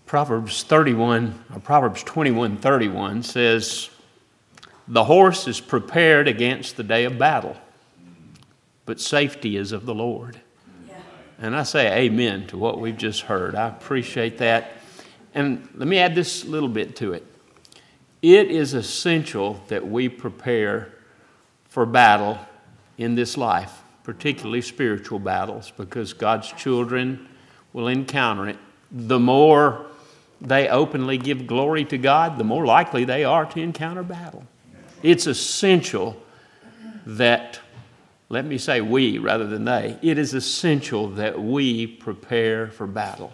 Proverbs 21:31 says, "The horse is prepared against the day of battle, but safety is of the Lord." Yeah. And I say amen to what we've just heard. I appreciate that. And let me add this little bit to it. It is essential that we prepare for battle in this life, particularly spiritual battles, because God's children will encounter it. The more they openly give glory to God, the more likely they are to encounter battle. It's essential that, let me say we rather than they, it is essential that we prepare for battle.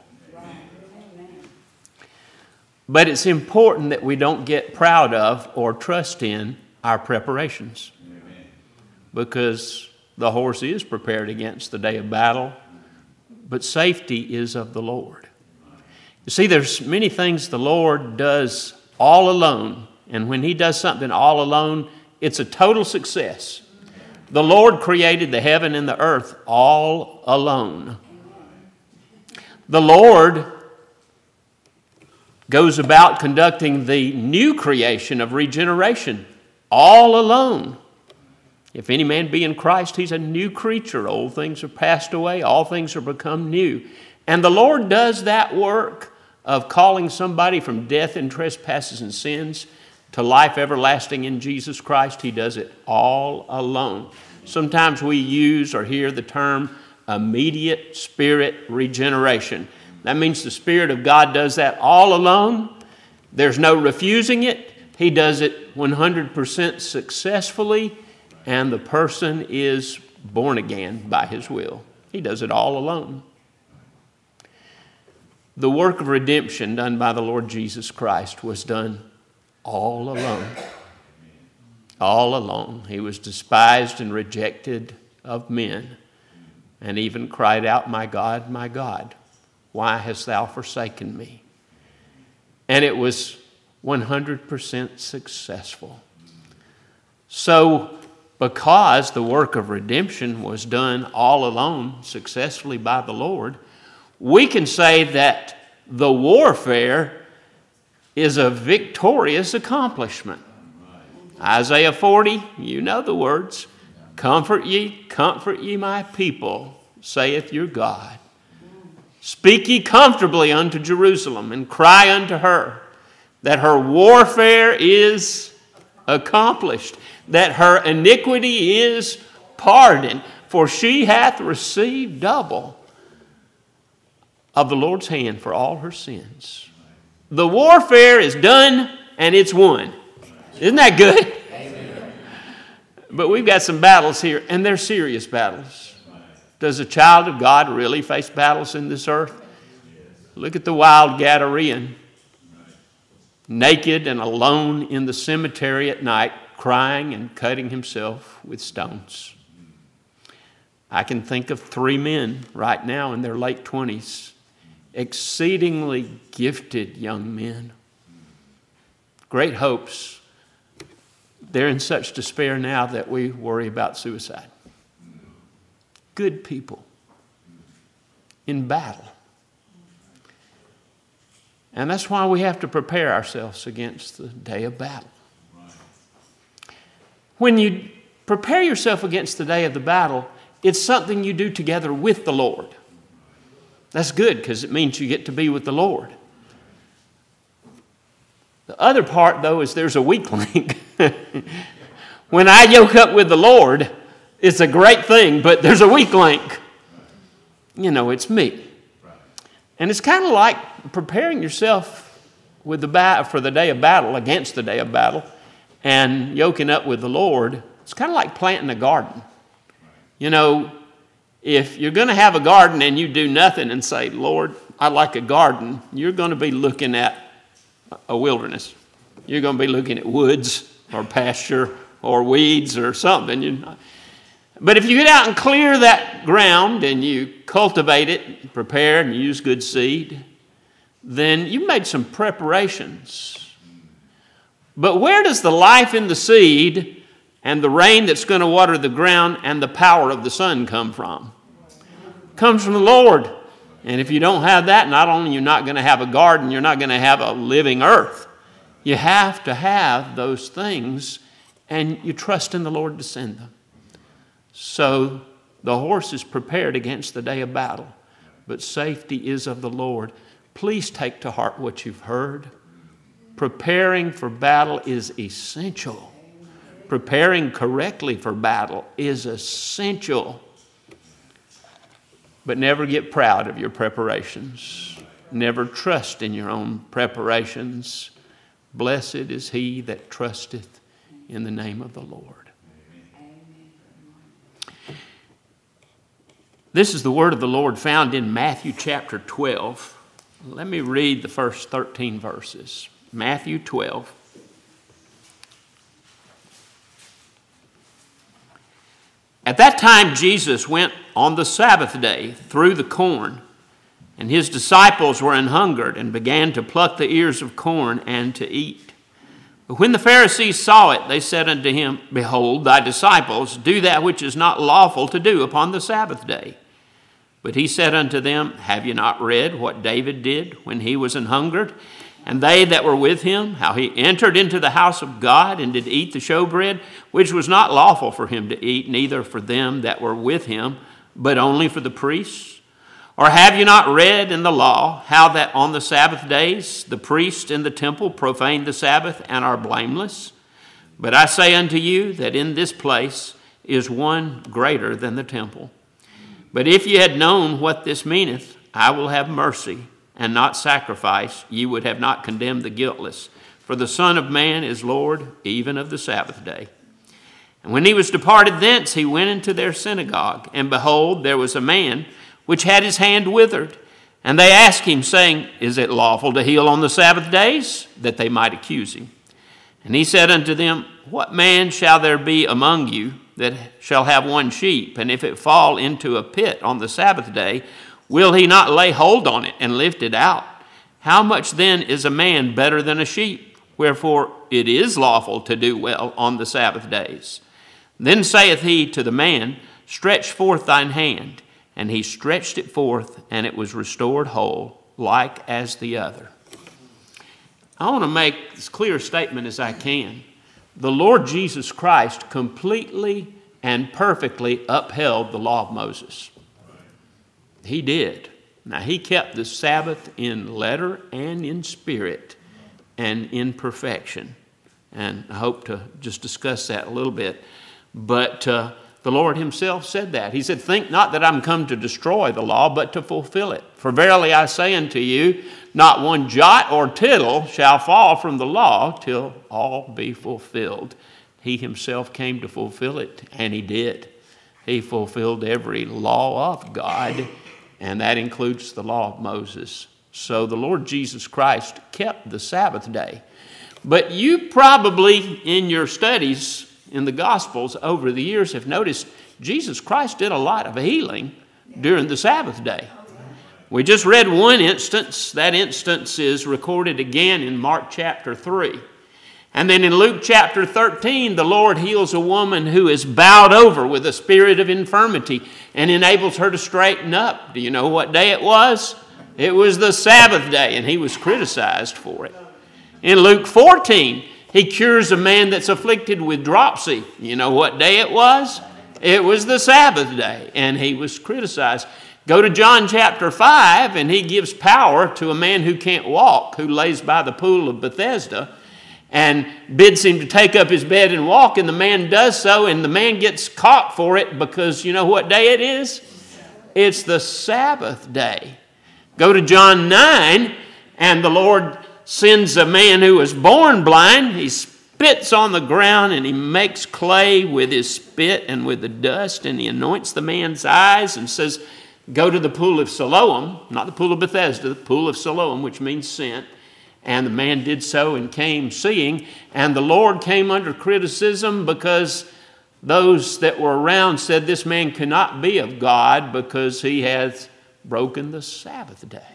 But it's important that we don't get proud of or trust in our preparations, because the horse is prepared against the day of battle, but safety is of the Lord. You see, there's many things the Lord does all alone, and when He does something all alone, it's a total success. The Lord created the heaven and the earth all alone. The Lord goes about conducting the new creation of regeneration all alone. If any man be in Christ, he's a new creature. Old things are passed away, all things are become new. And the Lord does that work of calling somebody from death and trespasses and sins to life everlasting in Jesus Christ. He does it all alone. Sometimes we use or hear the term immediate spirit regeneration. That means the Spirit of God does that all alone. There's no refusing it. He does it 100% successfully, and the person is born again by His will. He does it all alone. The work of redemption done by the Lord Jesus Christ was done all alone. All alone. He was despised and rejected of men, and even cried out, my God, why hast thou forsaken me?" And it was 100% successful. So, because the work of redemption was done all alone successfully by the Lord, we can say that the warfare is a victorious accomplishment. Isaiah 40, you know the words. Comfort ye, my people, saith your God. Speak ye comfortably unto Jerusalem, and cry unto her that her warfare is accomplished, that her iniquity is pardoned, for she hath received double of the Lord's hand for all her sins. The warfare is done and it's won. Isn't that good? Amen. But we've got some battles here, and they're serious battles. Does a child of God really face battles in this earth? Look at the wild Gadarean, naked and alone in the cemetery at night, crying and cutting himself with stones. I can think of 3 men right now in their late 20s, exceedingly gifted young men, great hopes. They're in such despair now that we worry about suicide. Good people in battle. And that's why we have to prepare ourselves against the day of battle. When you prepare yourself against the day of the battle, it's something you do together with the Lord. That's good, because it means you get to be with the Lord. The other part, though, is there's a weak link. When I yoke up with the Lord, it's a great thing, but there's a weak link. You know, it's me. And it's kind of like preparing yourself with for the day of battle, against the day of battle, and yoking up with the Lord. It's kind of like planting a garden. You know, if you're going to have a garden and you do nothing and say, Lord, I like a garden, you're going to be looking at a wilderness. You're going to be looking at woods or pasture or weeds or something. But if you get out and clear that ground and you cultivate it, prepare and use good seed, then you've made some preparations. But where does the life in the seed and the rain that's going to water the ground and the power of the sun come from? It comes from the Lord. And if you don't have that, not only you're not going to have a garden, you're not going to have a living earth. You have to have those things, and you trust in the Lord to send them. So the horse is prepared against the day of battle, but safety is of the Lord. Please take to heart what you've heard. Preparing for battle is essential. Preparing correctly for battle is essential. But never get proud of your preparations. Never trust in your own preparations. Blessed is he that trusteth in the name of the Lord. This is the word of the Lord found in Matthew chapter 12. Let me read the first 13 verses. Matthew 12. At that time Jesus went on the Sabbath day through the corn, and his disciples were an hungered and began to pluck the ears of corn and to eat. But when the Pharisees saw it, they said unto him, Behold, thy disciples do that which is not lawful to do upon the Sabbath day. But he said unto them, Have ye not read what David did when he was an hungered, and they that were with him, how he entered into the house of God and did eat the showbread, which was not lawful for him to eat, neither for them that were with him, but only for the priests? Or have you not read in the law how that on the Sabbath days the priests in the temple profane the Sabbath and are blameless? But I say unto you that in this place is one greater than the temple. But if ye had known what this meaneth, I will have mercy and not sacrifice, ye would have not condemned the guiltless. For the Son of Man is Lord even of the Sabbath day. And when he was departed thence, he went into their synagogue. And behold, there was a man which had his hand withered. And they asked him, saying, Is it lawful to heal on the Sabbath days? That they might accuse him. And he said unto them, What man shall there be among you that shall have one sheep, and if it fall into a pit on the Sabbath day, will he not lay hold on it and lift it out? How much then is a man better than a sheep? Wherefore it is lawful to do well on the Sabbath days. Then saith he to the man, Stretch forth thine hand. And he stretched it forth, and it was restored whole, like as the other. I want to make as clear a statement as I can. The Lord Jesus Christ completely and perfectly upheld the law of Moses. He did. Now, he kept the Sabbath in letter and in spirit and in perfection. And I hope to just discuss that a little bit. But the Lord himself said that. He said, Think not that I'm come to destroy the law, but to fulfill it. For verily I say unto you, not one jot or tittle shall fall from the law till all be fulfilled. He himself came to fulfill it, and he did. He fulfilled every law of God, and that includes the law of Moses. So the Lord Jesus Christ kept the Sabbath day. But you probably, in your studies in the Gospels over the years, have noticed Jesus Christ did a lot of healing during the Sabbath day. We just read one instance. That instance is recorded again in Mark chapter 3. And then in Luke chapter 13, the Lord heals a woman who is bowed over with a spirit of infirmity and enables her to straighten up. Do you know what day it was? It was the Sabbath day, and he was criticized for it. In Luke 14, he cures a man that's afflicted with dropsy. You know what day it was? It was the Sabbath day, and he was criticized. Go to John chapter 5, and he gives power to a man who can't walk, who lays by the pool of Bethesda, and bids him to take up his bed and walk, and the man does so, and the man gets caught for it because you know what day it is? It's the Sabbath day. Go to John 9, and the Lord sends a man who was born blind. He spits on the ground, and he makes clay with his spit and with the dust, and he anoints the man's eyes and says, Go to the pool of Siloam, not the pool of Bethesda, the pool of Siloam, which means sent. And the man did so and came seeing. And the Lord came under criticism because those that were around said this man cannot be of God because he has broken the Sabbath day.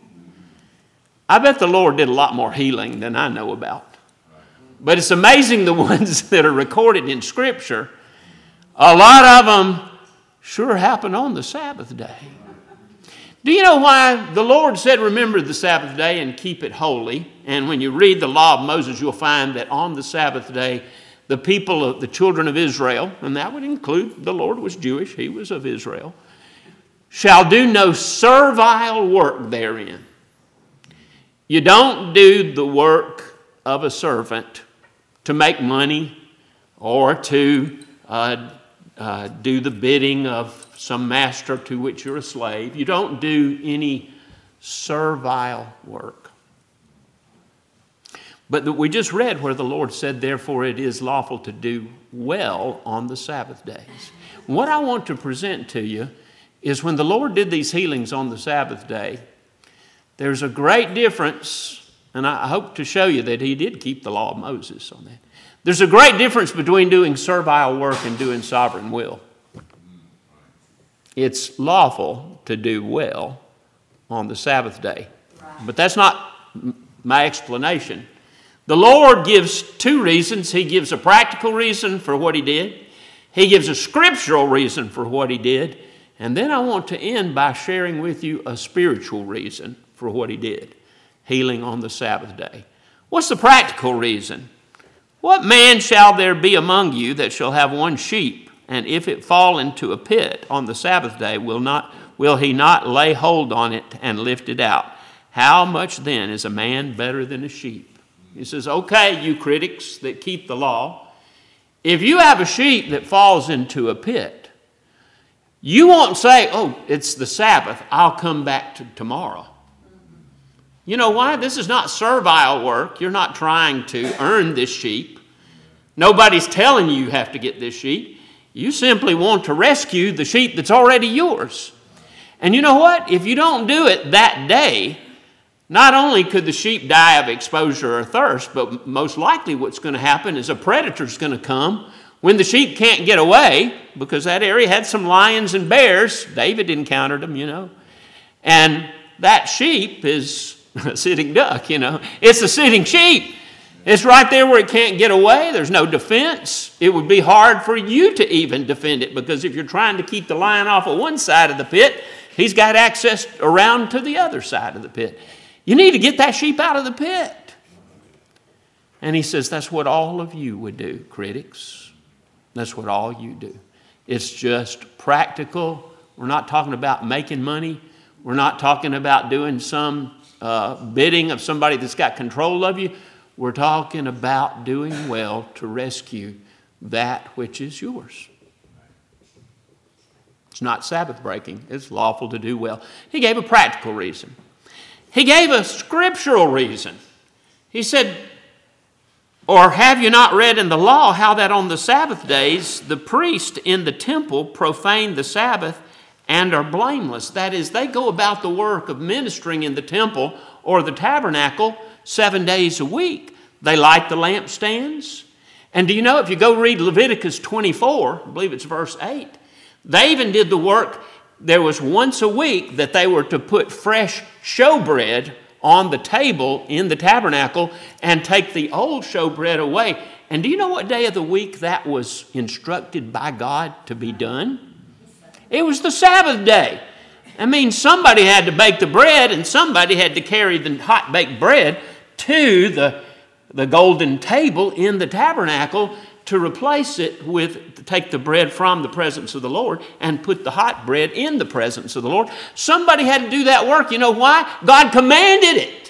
I bet the Lord did a lot more healing than I know about. But it's amazing the ones that are recorded in Scripture, a lot of them sure happen on the Sabbath day. Do you know why the Lord said, remember the Sabbath day and keep it holy? And when you read the law of Moses, you'll find that on the Sabbath day, the people of the children of Israel, and that would include the Lord was Jewish, he was of Israel, shall do no servile work therein. You don't do the work of a servant to make money or to do the bidding of some master to which you're a slave. You don't do any servile work. But we just read where the Lord said, therefore it is lawful to do well on the Sabbath days. What I want to present to you is when the Lord did these healings on the Sabbath day, there's a great difference, and I hope to show you that he did keep the law of Moses on that. There's a great difference between doing servile work and doing sovereign will. It's lawful to do well on the Sabbath day. But that's not my explanation. The Lord gives two reasons. He gives a practical reason for what he did. He gives a scriptural reason for what he did. And then I want to end by sharing with you a spiritual reason for what he did, healing on the Sabbath day. What's the practical reason? What man shall there be among you that shall have one sheep, and if it fall into a pit on the Sabbath day, will he not lay hold on it and lift it out? How much then is a man better than a sheep? He says, okay, you critics that keep the law, if you have a sheep that falls into a pit, you won't say, oh, it's the Sabbath, I'll come back tomorrow. You know why? This is not servile work. You're not trying to earn this sheep. Nobody's telling you have to get this sheep. You simply want to rescue the sheep that's already yours. And you know what? If you don't do it that day, not only could the sheep die of exposure or thirst, but most likely what's going to happen is a predator's going to come when the sheep can't get away, because that area had some lions and bears. David encountered them, you know. And that sheep is a sitting duck, you know. It's a sitting sheep. It's right there where it can't get away. There's no defense. It would be hard for you to even defend it, because if you're trying to keep the lion off of one side of the pit, he's got access around to the other side of the pit. You need to get that sheep out of the pit. And he says, that's what all of you would do, critics. That's what all you do. It's just practical. We're not talking about making money. We're not talking about doing some bidding of somebody that's got control of you. We're talking about doing well to rescue that which is yours. It's not Sabbath breaking. It's lawful to do well. He gave a practical reason. He gave a scriptural reason. He said, or have you not read in the law how that on the Sabbath days the priests in the temple profane the Sabbath and are blameless? That is, they go about the work of ministering in the temple or the tabernacle 7 days a week. They light the lampstands. And do you know, if you go read Leviticus 24, I believe it's verse 8, they even did the work. There was once a week that they were to put fresh showbread on the table in the tabernacle and take the old showbread away. And do you know what day of the week that was instructed by God to be done? It was the Sabbath day. I mean, somebody had to bake the bread, and somebody had to carry the hot baked bread to the golden table in the tabernacle to replace it with, take the bread from the presence of the Lord and put the hot bread in the presence of the Lord. Somebody had to do that work. You know why? God commanded it.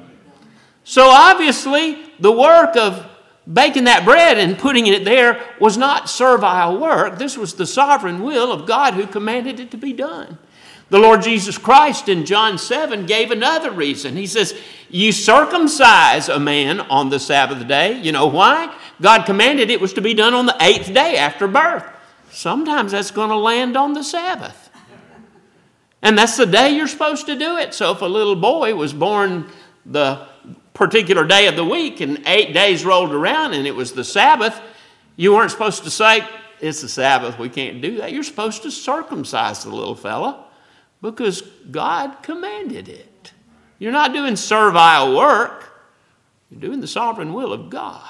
So obviously, the work of baking that bread and putting it there was not servile work. This was the sovereign will of God who commanded it to be done. The Lord Jesus Christ in John 7 gave another reason. He says, you circumcise a man on the Sabbath day. You know why? God commanded it was to be done on the 8th day after birth. Sometimes that's going to land on the Sabbath. And that's the day you're supposed to do it. So if a little boy was born the particular day of the week and 8 days rolled around and it was the Sabbath, you weren't supposed to say, it's the Sabbath, we can't do that. You're supposed to circumcise the little fella because God commanded it. You're not doing servile work. You're doing the sovereign will of God.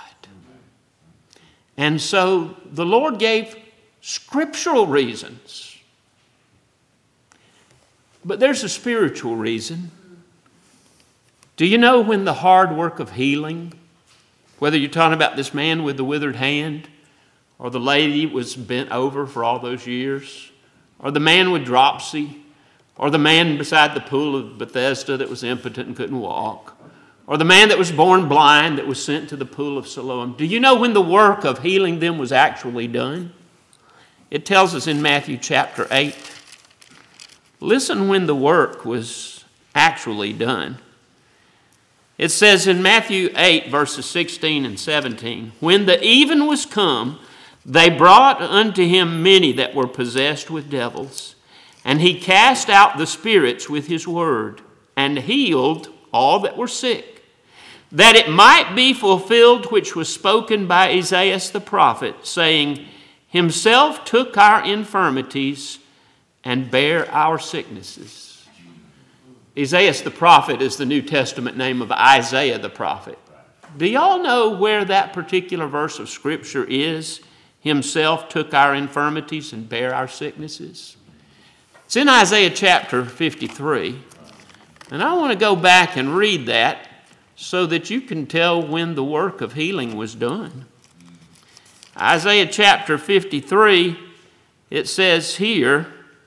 And so the Lord gave scriptural reasons. But there's a spiritual reason. Do you know when the hard work of healing, whether you're talking about this man with the withered hand, or the lady was bent over for all those years, or the man with dropsy, or the man beside the pool of Bethesda that was impotent and couldn't walk, or the man that was born blind that was sent to the pool of Siloam. Do you know when the work of healing them was actually done? It tells us in Matthew chapter 8. Listen when the work was actually done. It says in Matthew 8, verses 16 and 17, "When the even was come, they brought unto him many that were possessed with devils, and he cast out the spirits with his word, and healed all that were sick, that it might be fulfilled which was spoken by Isaiah the prophet, saying, Himself took our infirmities and bare our sicknesses." Isaiah the prophet is the New Testament name of Isaiah the prophet. Do y'all know where that particular verse of Scripture is? Himself took our infirmities and bare our sicknesses. It's in Isaiah chapter 53. And I want to go back and read that so that you can tell when the work of healing was done. Isaiah chapter 53, it says here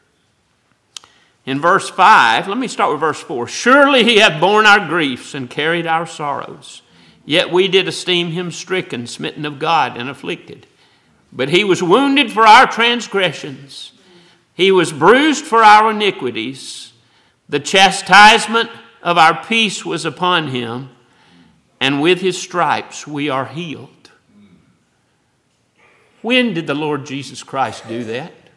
in verse 5, let me start with verse 4. "Surely he hath borne our griefs and carried our sorrows. Yet we did esteem him stricken, smitten of God, and afflicted. But he was wounded for our transgressions. He was bruised for our iniquities. The chastisement of our peace was upon him, and with his stripes we are healed." When did the Lord Jesus Christ do that? It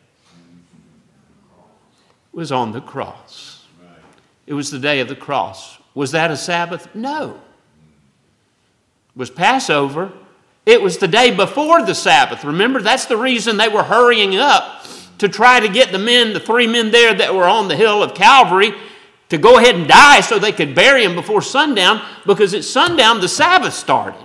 was on the cross. It was the day of the cross. Was that a Sabbath? No. It was Passover. It was the day before the Sabbath. Remember, that's the reason they were hurrying up to try to get the 3 men there that were on the hill of Calvary to go ahead and die so they could bury him before sundown, because at sundown the Sabbath started.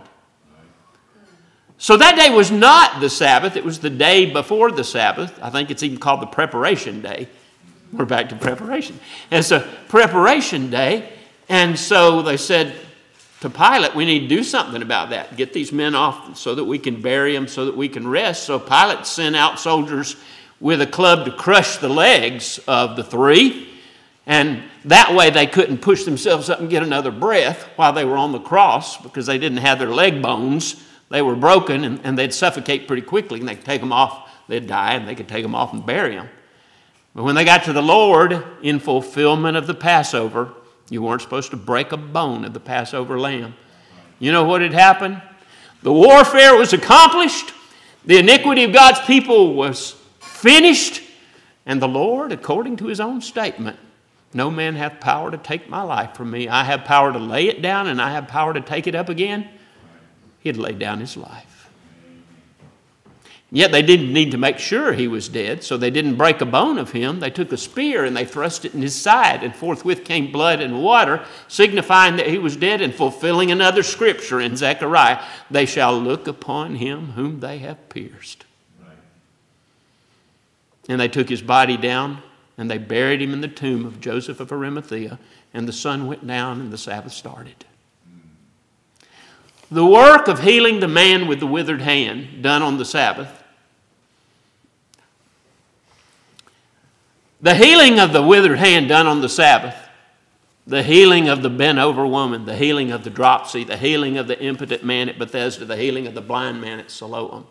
So that day was not the Sabbath. It was the day before the Sabbath. I think it's even called the preparation day. We're back to preparation. It's a preparation day. And so they said to Pilate, we need to do something about that. Get these men off so that we can bury them, so that we can rest. So Pilate sent out soldiers with a club to crush the legs of the 3. And that way they couldn't push themselves up and get another breath while they were on the cross, because they didn't have their leg bones. They were broken, and they'd suffocate pretty quickly, and they could take them off. They'd die, and they could take them off and bury them. But when they got to the Lord, in fulfillment of the Passover, you weren't supposed to break a bone of the Passover lamb. You know what had happened? The warfare was accomplished. The iniquity of God's people was finished. And the Lord, according to his own statement, "No man hath power to take my life from me. I have power to lay it down, and I have power to take it up again." He had laid down his life. Yet they didn't need to make sure he was dead, so they didn't break a bone of him. They took a spear and they thrust it in his side, and forthwith came blood and water, signifying that he was dead, and fulfilling another scripture in Zechariah, "They shall look upon him whom they have pierced." Right. And they took his body down, and they buried him in the tomb of Joseph of Arimathea, and the sun went down and the Sabbath started. The work of healing the man with the withered hand, done on the Sabbath. The healing of the withered hand done on the Sabbath. The healing of the bent-over woman. The healing of the dropsy. The healing of the impotent man at Bethesda. The healing of the blind man at Siloam.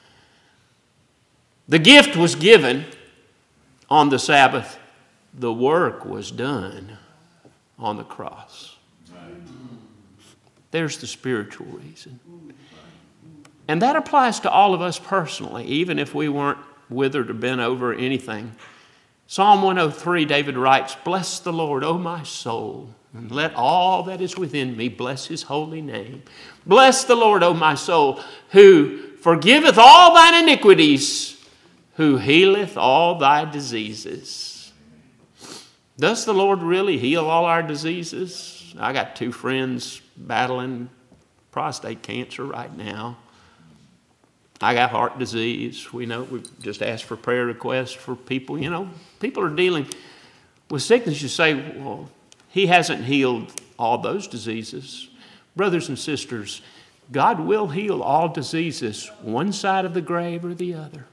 The gift was given on the Sabbath. The work was done on the cross. There's the spiritual reason. And that applies to all of us personally, even if we weren't withered or bent over or anything. Psalm 103, David writes, "Bless the Lord, O my soul, and let all that is within me bless his holy name. Bless the Lord, O my soul, who forgiveth all thine iniquities, who healeth all thy diseases." Does the Lord really heal all our diseases? I got 2 friends battling prostate cancer right now. I got heart disease. We just asked for prayer requests for people. People are dealing with sickness, you say, well, he hasn't healed all those diseases. Brothers and sisters, God will heal all diseases, one side of the grave or the other.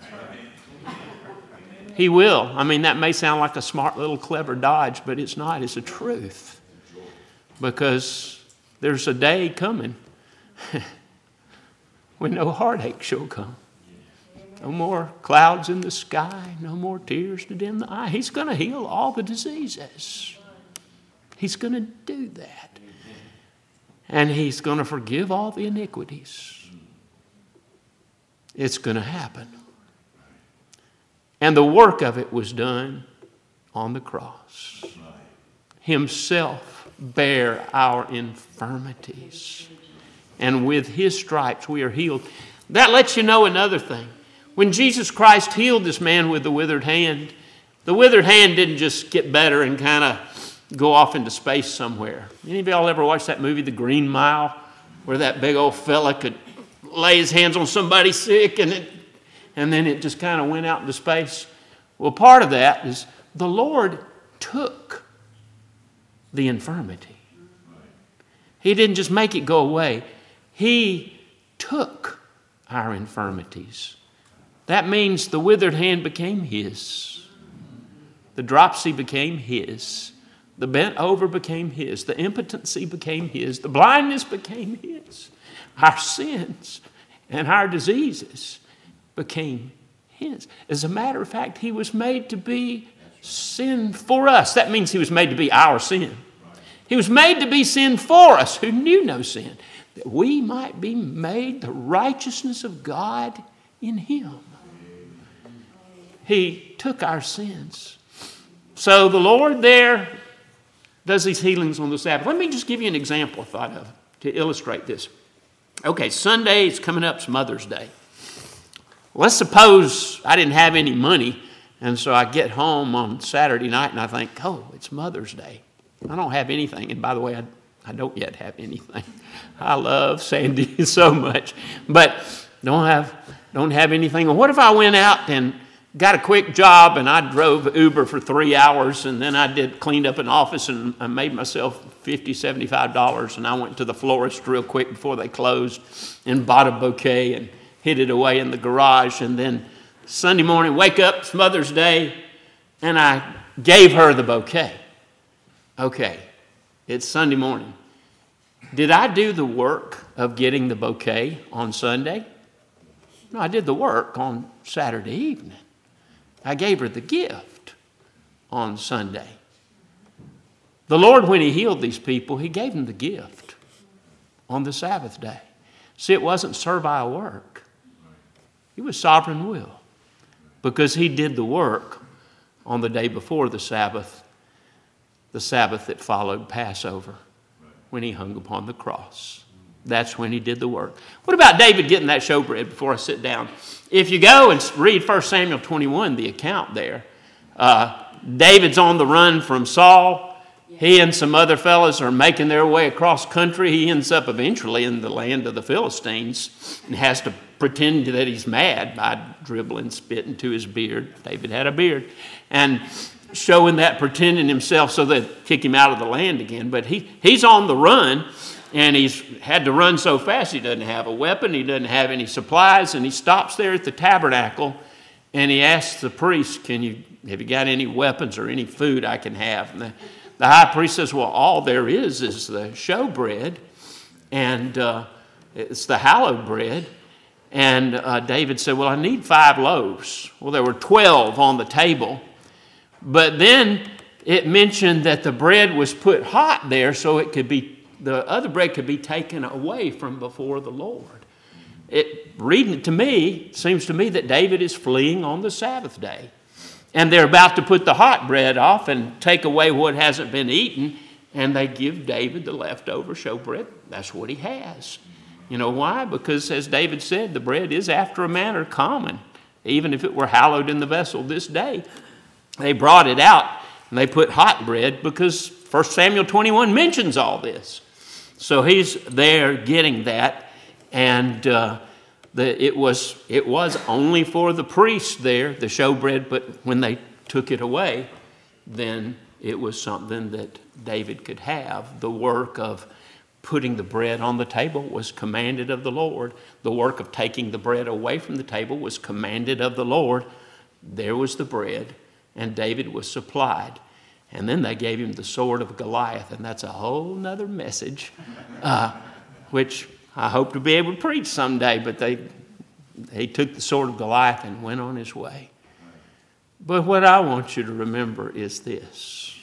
He will. I mean, that may sound like a smart little clever dodge, but it's not. It's a truth. Because there's a day coming when no heartache shall come. No more clouds in the sky. No more tears to dim the eye. He's going to heal all the diseases. He's going to do that. And He's going to forgive all the iniquities. It's going to happen. And the work of it was done on the cross. Himself bare our infirmities. And with His stripes we are healed. That lets you know another thing. When Jesus Christ healed this man with the withered hand didn't just get better and kind of go off into space somewhere. Any of y'all ever watched that movie, The Green Mile, where that big old fella could lay his hands on somebody sick and then it just kind of went out into space? Well, part of that is the Lord took the infirmity. He didn't just make it go away. He took our infirmities. That means the withered hand became His. The dropsy became His. The bent over became His. The impotency became His. The blindness became His. Our sins and our diseases became His. As a matter of fact, He was made to be sin for us. That means He was made to be our sin. He was made to be sin for us who knew no sin, that we might be made the righteousness of God in Him. He took our sins. So the Lord there does these healings on the Sabbath. Let me just give you an example I thought of to illustrate this. Okay, Sunday is coming up, it's Mother's Day. Let's suppose I didn't have any money, and so I get home on Saturday night and I think, oh, it's Mother's Day. I don't have anything. And by the way, I don't yet have anything. I love Sandy so much, but don't have anything. And what if I went out and got a quick job and I drove Uber for 3 hours and then I cleaned up an office and I made myself $50, $75 and I went to the florist real quick before they closed and bought a bouquet and hid it away in the garage, and then Sunday morning, wake up, it's Mother's Day, and I gave her the bouquet. Okay, it's Sunday morning. Did I do the work of getting the bouquet on Sunday? No, I did the work on Saturday evening. I gave her the gift on Sunday. The Lord, when He healed these people, He gave them the gift on the Sabbath day. See, it wasn't servile work. It was sovereign will, because He did the work on the day before the Sabbath that followed Passover, when He hung upon the cross. That's when He did the work. What about David getting that showbread before I sit down? If you go and read 1 Samuel 21, the account there, David's on the run from Saul. He and some other fellas are making their way across country. He ends up eventually in the land of the Philistines and has to pretend that he's mad by dribbling spit into his beard. David had a beard. And showing that, pretending himself so they'd kick him out of the land again. But he's on the run, and he's had to run so fast he doesn't have a weapon, he doesn't have any supplies, and he stops there at the tabernacle and he asks the priest, have you got any weapons or any food I can have? And the high priest says, well, all there is the showbread, and it's the hallowed bread. And David said, well, I need 5 loaves. Well, there were 12 on the table. But then it mentioned that the bread was put hot there so the other bread could be taken away from before the Lord. Reading it to me, seems to me that David is fleeing on the Sabbath day. And they're about to put the hot bread off and take away what hasn't been eaten, and they give David the leftover showbread. That's what he has. You know why? Because, as David said, the bread is after a manner common, even if it were hallowed in the vessel this day. They brought it out, and they put hot bread because 1 Samuel 21 mentions all this. So he's there getting that, and it was only for the priest there, the showbread, but when they took it away, then it was something that David could have. The work of putting the bread on the table was commanded of the Lord. The work of taking the bread away from the table was commanded of the Lord. There was the bread, and David was supplied. And then they gave him the sword of Goliath, and that's a whole nother message, which I hope to be able to preach someday, but he took the sword of Goliath and went on his way. But what I want you to remember is this.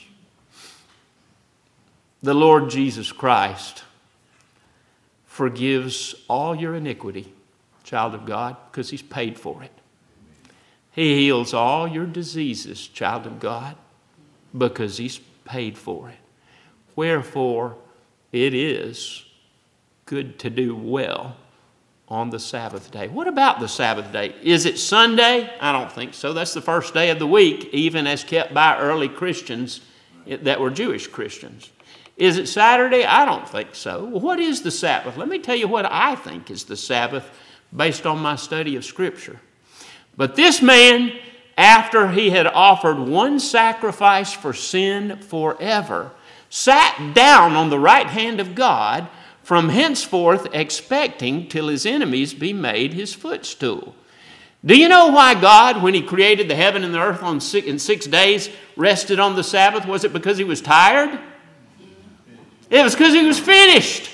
The Lord Jesus Christ forgives all your iniquity, child of God, because he's paid for it. He heals all your diseases, child of God, because he's paid for it. Wherefore, it is good to do well on the Sabbath day. What about the Sabbath day? Is it Sunday? I don't think so. That's the first day of the week, even as kept by early Christians that were Jewish Christians. Is it Saturday? I don't think so. Well, what is the Sabbath? Let me tell you what I think is the Sabbath based on my study of Scripture. But this man, after he had offered one sacrifice for sin forever, sat down on the right hand of God, from henceforth expecting till his enemies be made his footstool. Do you know why God, when he created the heaven and the earth in 6 days, rested on the Sabbath? Was it because he was tired? It was because he was finished.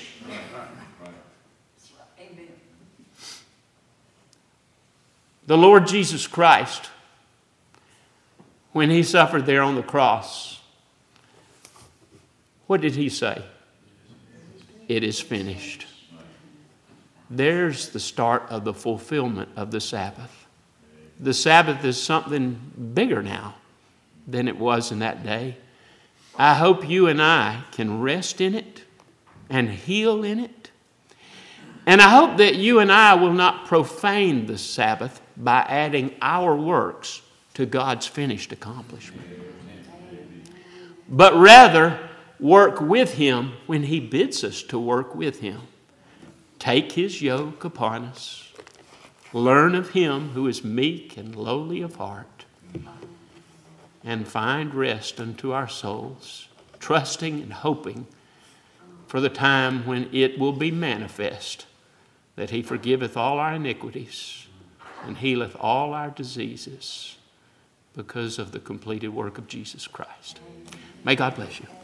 The Lord Jesus Christ, when he suffered there on the cross, what did he say? It is finished. There's the start of the fulfillment of the Sabbath. The Sabbath is something bigger now than it was in that day. I hope you and I can rest in it and heal in it. And I hope that you and I will not profane the Sabbath by adding our works to God's finished accomplishment, but rather work with him when he bids us to work with him. Take his yoke upon us. Learn of him who is meek and lowly of heart, and find rest unto our souls, trusting and hoping for the time when it will be manifest that he forgiveth all our iniquities and healeth all our diseases because of the completed work of Jesus Christ. May God bless you.